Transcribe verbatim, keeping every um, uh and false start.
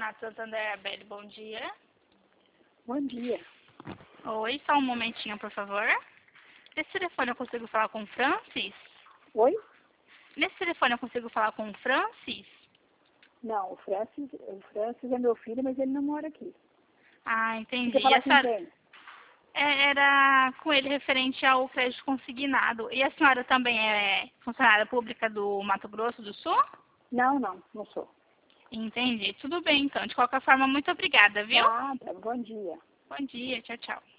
Senato Santander, Abel, bom dia. Bom dia. Oi, só um momentinho, por favor. Nesse telefone eu consigo falar com o Francis? Oi? Nesse telefone eu consigo falar com o Francis? Não, o Francis, o Francis é meu filho, mas ele não mora aqui. Ah, entendi. Você fala E a com senhora... quem? É, era com ele referente ao crédito consignado. E a senhora também é funcionária pública do Mato Grosso do Sul? Não, não, não sou. Entendi. Tudo bem, então. De qualquer forma, muito obrigada, viu? Nada, bom dia. Bom dia. Tchau, tchau.